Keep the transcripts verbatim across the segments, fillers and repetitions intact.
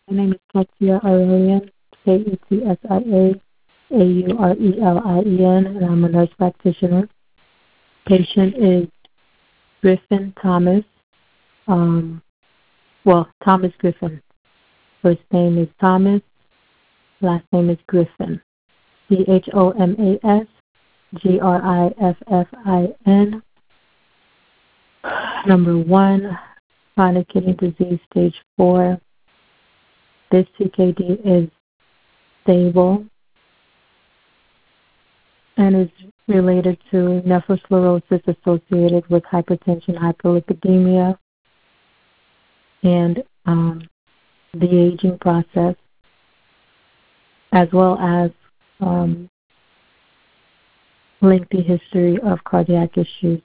My name is Ketsia Aurelian, K E T S I A A U R E L I E N, and I'm a nurse practitioner. Patient is Griffin Thomas. Um, well, Thomas Griffin. First name is Thomas, last name is Griffin. C H O M A S G R I F F I N. Number one, chronic kidney disease, stage four. This C K D is stable and is related to nephrosclerosis associated with hypertension, hyperlipidemia, and um, the aging process, as well as um, lengthy history of cardiac issues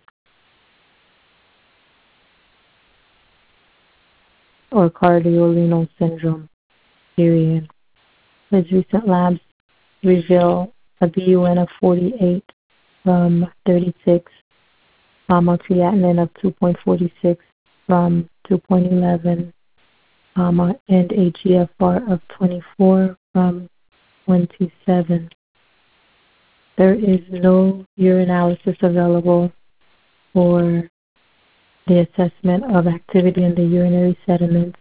or cardiorenal syndrome, period. His recent labs reveal a B U N of forty-eight from thirty-six, comma, creatinine of two point four six from two point one one, comma, and a G F R of twenty-four from twenty-seven. There is no urinalysis available for the assessment of activity in the urinary sediments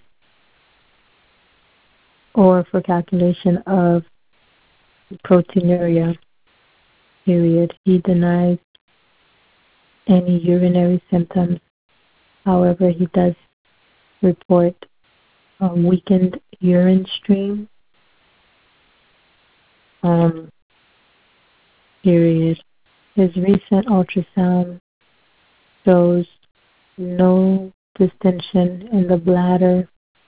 or for calculation of proteinuria, period. He denies any urinary symptoms. However, he does report a weakened urine stream, um, period. His recent ultrasound shows no distension in the bladder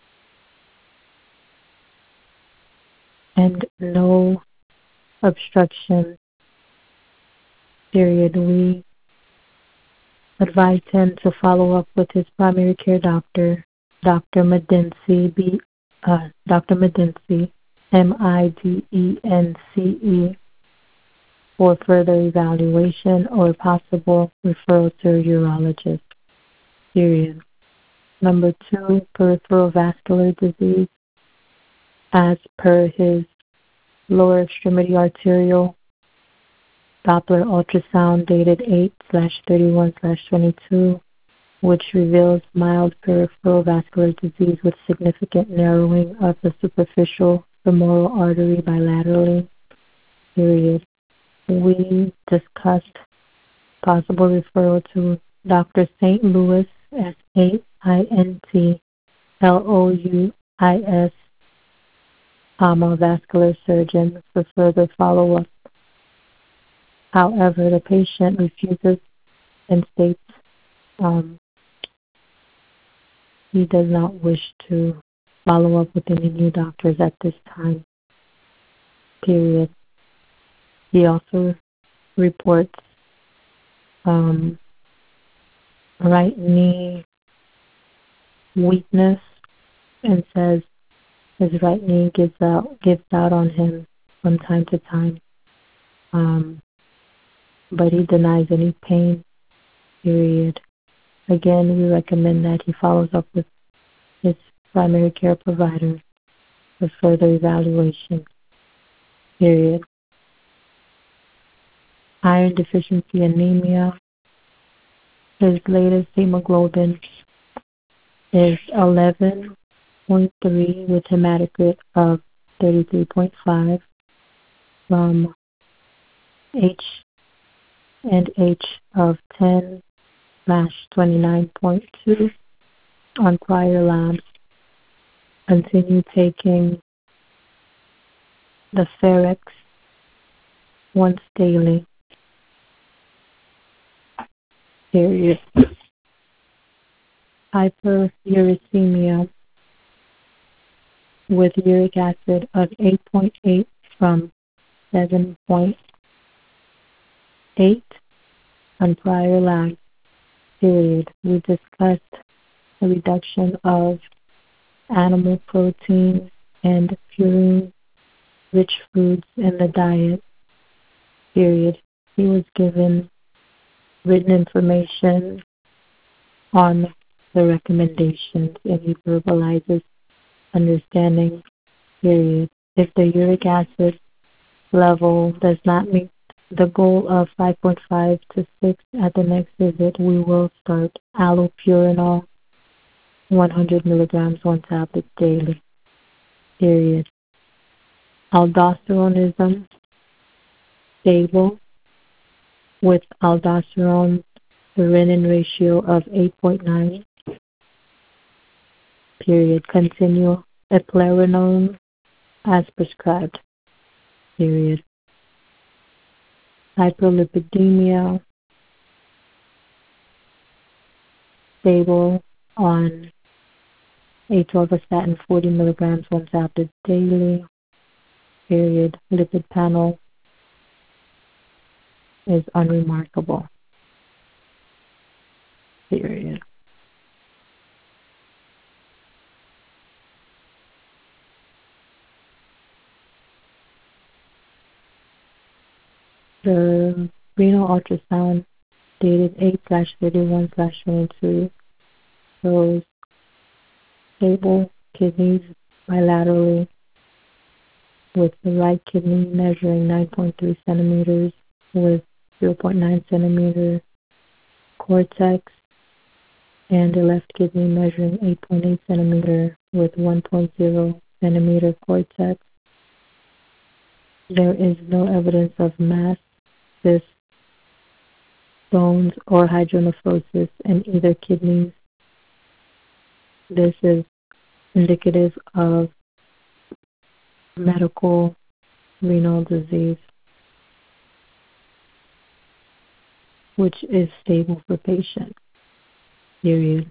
and no obstruction, period. We advise him to follow up with his primary care doctor, Doctor Medincey, B, uh, Doctor Medincey, M I D E N C E, for further evaluation or possible referral to a urologist, period. Number two, peripheral vascular disease. As per his lower extremity arterial Doppler ultrasound dated eight thirty-one twenty-two, which reveals mild peripheral vascular disease with significant narrowing of the superficial femoral artery bilaterally, period. We discussed possible referral to Doctor Saint Louis, S A I N T L O U I S, comma, vascular surgeon for further follow-up. However, the patient refuses and states um, he does not wish to follow up with any new doctors at this time, period. He also reports um, right knee weakness and says his right knee gives out gives out on him from time to time, um, but he denies any pain, period. Again, we recommend that he follows up with his primary care provider for further evaluation, period. Iron deficiency anemia. His latest hemoglobin is eleven point three with hematocrit of thirty-three point five from H and H of ten slash twenty-nine point two on prior labs. Continue taking the Ferrex once daily, period. Hyperuricemia with uric acid of eight point eight from seven point eight on prior labs, period. We discussed the reduction of animal protein and purine-rich foods in the diet, period. He was given written information on the recommendations, and he verbalizes understanding, period. If the uric acid level does not meet the goal of five point five to six at the next visit, we will start allopurinol one hundred milligrams, one tablet daily, period. Aldosteronism, stable, with aldosterone to renin ratio of eight point nine, period. Continue eplerenone as prescribed, period. Hyperlipidemia, stable on atorvastatin forty milligrams, one tablet daily, period. Lipid panel is unremarkable, period. The renal ultrasound dated eight thirty-one twenty-two shows stable kidneys bilaterally, with the right kidney measuring nine point three centimeters with zero point nine centimeter cortex, and the left kidney measuring eight point eight centimeter with one point zero centimeter cortex. There is no evidence of mass, cysts, stones, or hydronephrosis in either kidneys. This is indicative of medical renal disease, which is stable for patient, period.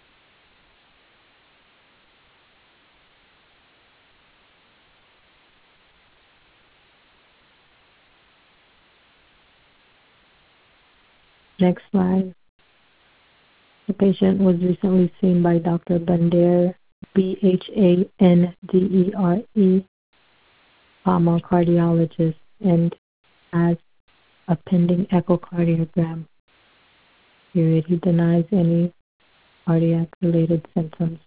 Next slide. The patient was recently seen by Doctor Bandere, B H A N D E R E, Palmer cardiologist, and has a pending echocardiogram, period. He denies any cardiac-related symptoms,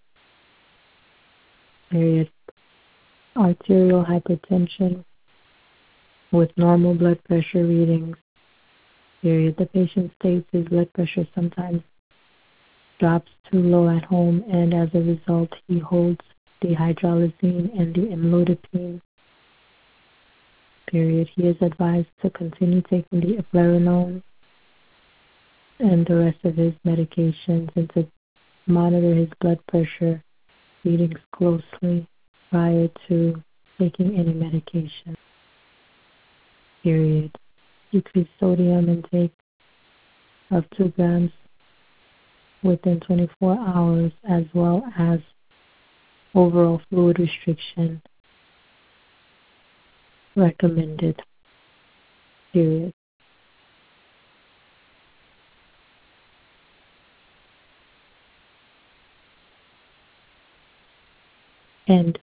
period. Arterial hypertension with normal blood pressure readings, period. The patient states his blood pressure sometimes drops too low at home, and as a result, he holds the hydralazine and the amlodipine, period. He is advised to continue taking the eplerenone and the rest of his medications and to monitor his blood pressure readings closely prior to taking any medication, period. Decrease sodium intake of two grams within twenty-four hours, as well as overall fluid restriction recommended, period. And